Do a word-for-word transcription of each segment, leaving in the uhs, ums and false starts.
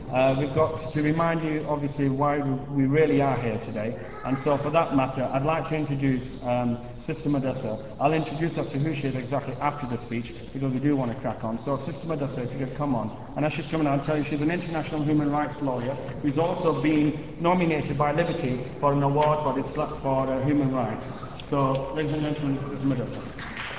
Uh, we've got to remind you, obviously, why we really are here today. And so, for that matter, I'd like to introduce um, Sister Madassa. I'll introduce us to who she is exactly after the speech, because we do want to crack on. So, Sister Madassa, if you could come on. And as she's coming, I'll tell you she's an international human rights lawyer who's also been nominated by Liberty for an award for, this, for uh, human rights. So, ladies and gentlemen, Sister Madassa.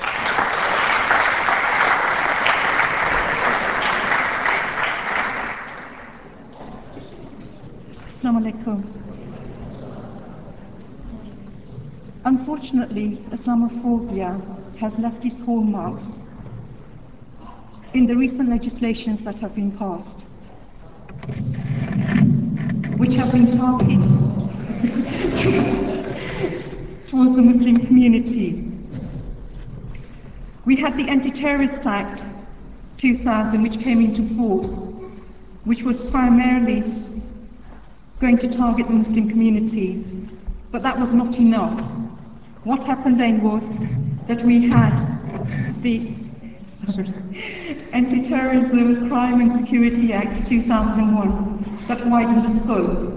Assalamu alaikum. Unfortunately, Islamophobia has left its hallmarks in the recent legislations that have been passed, which have been targeted towards the Muslim community. We had the Anti-Terrorist Act two thousand, which came into force, which was primarily going to target the Muslim community, but that was not enough. What happened then was that we had the sorry, Anti-Terrorism Crime and Security Act two thousand one that widened the scope,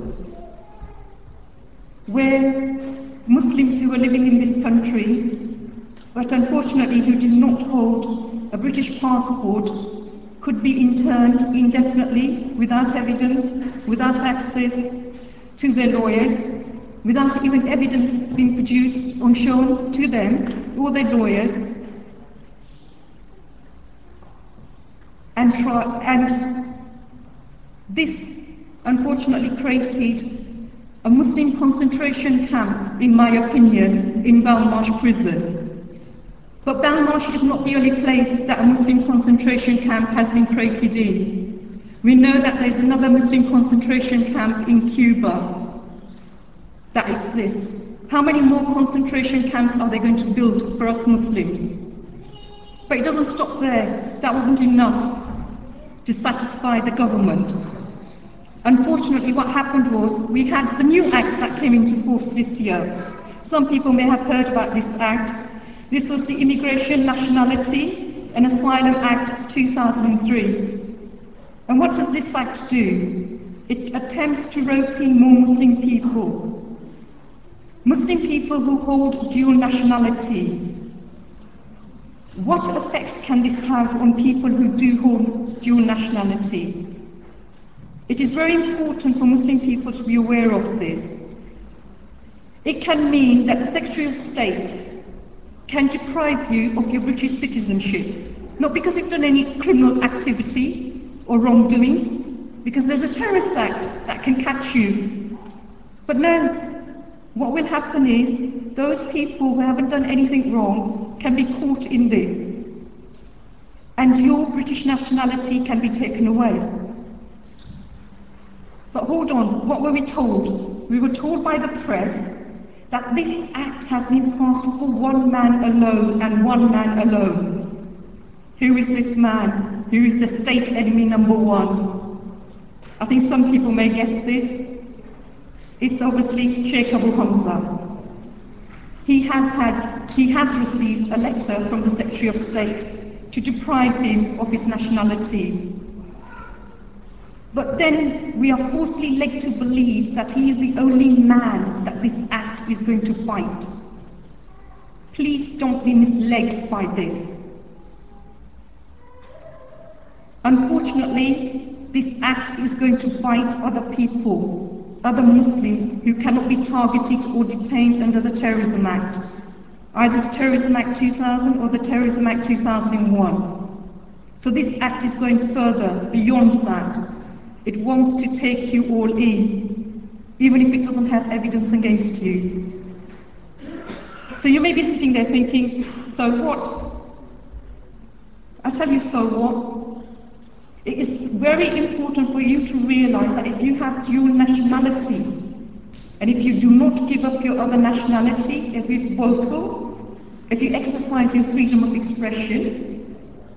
where Muslims who were living in this country, but unfortunately who did not hold a British passport, could be interned indefinitely without evidence, without access to their lawyers, without even evidence being produced or shown to them or their lawyers, and, try, and this unfortunately created a Muslim concentration camp, in my opinion, in Belmarsh prison. But Belmarsh is not the only place that a Muslim concentration camp has been created in. We know that there's another Muslim concentration camp in Cuba that exists. How many more concentration camps are they going to build for us Muslims? But it doesn't stop there. That wasn't enough to satisfy the government. Unfortunately, what happened was we had the new act that came into force this year. Some people may have heard about this act. This was the Immigration, Nationality and Asylum Act two thousand three. And what does this act do? It attempts to rope in more Muslim people. Muslim people who hold dual nationality. What effects can this have on people who do hold dual nationality? It is very important for Muslim people to be aware of this. It can mean that the Secretary of State can deprive you of your British citizenship, not because you've done any criminal activity or wrongdoings, because there's a terrorist act that can catch you. But no, what will happen is those people who haven't done anything wrong can be caught in this, and your British nationality can be taken away. But hold on, what were we told? We were told by the press that this act has been passed for one man alone and one man alone. Who is this man? Who is the state enemy number one? I think some people may guess this. It's obviously Sheikh Abu Hamza. He has had, he has received a letter from the Secretary of State to deprive him of his nationality. But then we are falsely led to believe that he is the only man that this act is going to fight. Please don't be misled by this. Unfortunately, this act is going to fight other people, other Muslims who cannot be targeted or detained under the Terrorism Act, either the Terrorism Act two thousand or the Terrorism Act two thousand one. So this act is going further beyond that. It wants to take you all in, even if it doesn't have evidence against you. So you may be sitting there thinking, so what? I tell you, so what? It is very important for you to realize that if you have dual nationality, and if you do not give up your other nationality, if you're vocal, if you exercise your freedom of expression,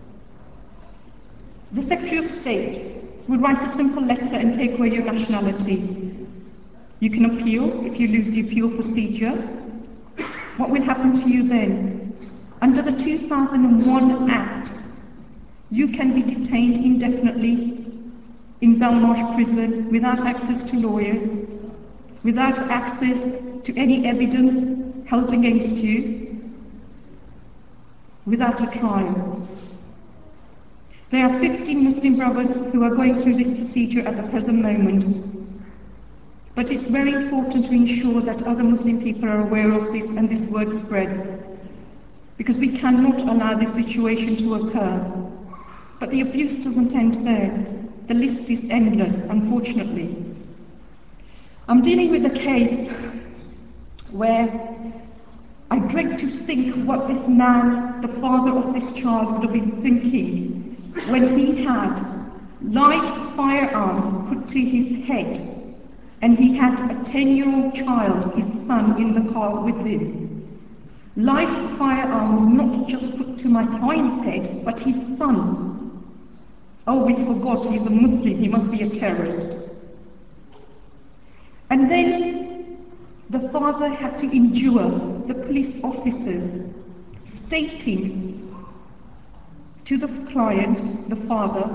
the Secretary of State would write a simple letter and take away your nationality. You can appeal if you lose the appeal procedure. What will happen to you then? Under the two thousand one Act, you can be detained indefinitely in Belmarsh prison without access to lawyers, without access to any evidence held against you, without a trial. There are fifteen Muslim brothers who are going through this procedure at the present moment. But it's very important to ensure that other Muslim people are aware of this and this word spreads, because we cannot allow this situation to occur. But the abuse doesn't end there. The list is endless, unfortunately. I'm dealing with a case where I dread to think what this man, the father of this child, would have been thinking when he had live firearm put to his head and he had a ten-year-old child, his son, in the car with him. Live firearm was not just put to my client's head, but his son. Oh, we forgot, he's a Muslim, he must be a terrorist. And then the father had to endure the police officers stating to the client, the father,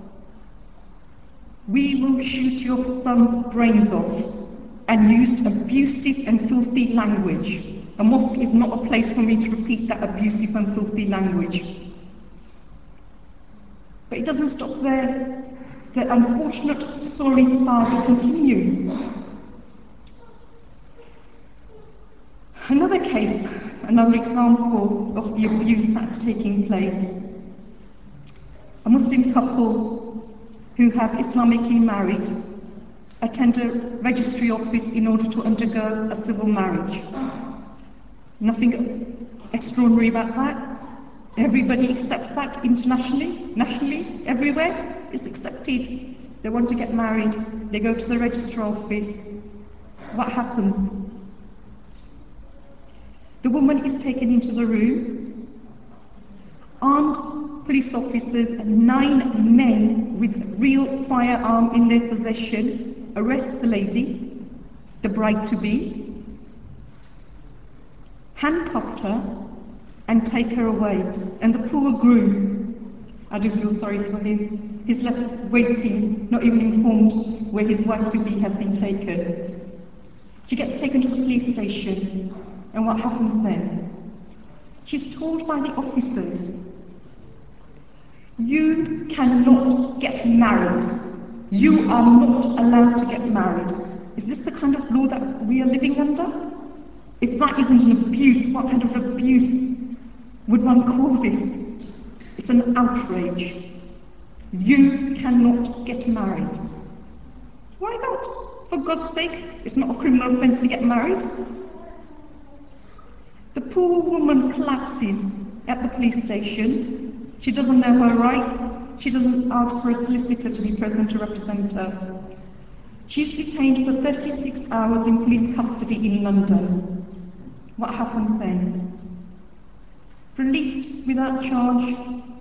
we will shoot your son's brains off, and used abusive and filthy language. A mosque is not a place for me to repeat that abusive and filthy language. But it doesn't stop there. The unfortunate sorry saga continues. Another case, another example of the abuse that's taking place. A Muslim couple who have Islamically married attend a registry office in order to undergo a civil marriage. Nothing extraordinary about that. Everybody accepts that internationally, nationally, everywhere. It's accepted. They want to get married. They go to the registrar office. What happens? The woman is taken into the room. Armed police officers and nine men with real firearm in their possession arrest the lady, the bride-to-be, handcuffed her, and take her away. And the poor groom, I do feel sorry for him, he's left waiting, not even informed where his wife-to-be has been taken. She gets taken to the police station, and what happens then? She's told by the officers, you cannot get married. You are not allowed to get married. Is this the kind of law that we are living under? If that isn't an abuse, what kind of abuse would one call this? It's an outrage. You cannot get married. Why not? For God's sake, it's not a criminal offence to get married. The poor woman collapses at the police station. She doesn't know her rights. She doesn't ask for a solicitor to be present to represent her. She's detained for thirty-six hours in police custody in London. What happens then? Released without charge.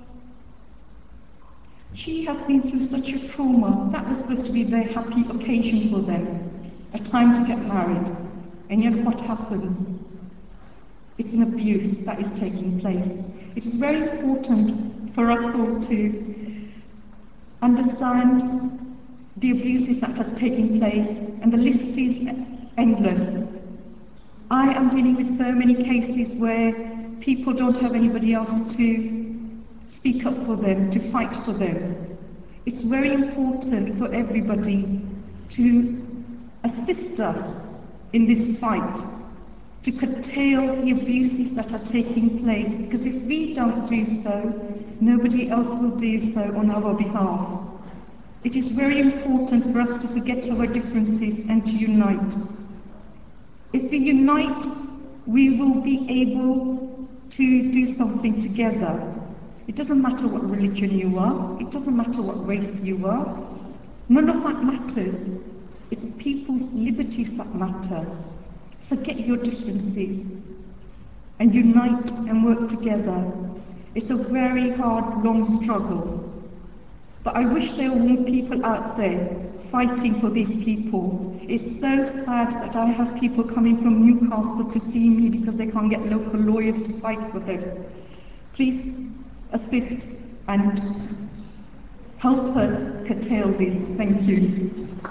She has been through such a trauma. That was supposed to be their happy occasion for them, a time to get married. And yet what happens? It's an abuse that is taking place. It is very important for us all to understand the abuses that are taking place, and the list is endless. I am dealing with so many cases where people don't have anybody else to speak up for them, to fight for them. It's very important for everybody to assist us in this fight, to curtail the abuses that are taking place, because if we don't do so, nobody else will do so on our behalf. It is very important for us to forget our differences and to unite. If we unite, we will be able to do something together. It doesn't matter what religion you are, it doesn't matter what race you are, none of that matters. It's people's liberties that matter. Forget your differences and unite and work together. It's a very hard, long struggle. But I wish there were more people out there fighting for these people. It's so sad that I have people coming from Newcastle to see me because they can't get local lawyers to fight for them. Please assist and help us curtail this. Thank you.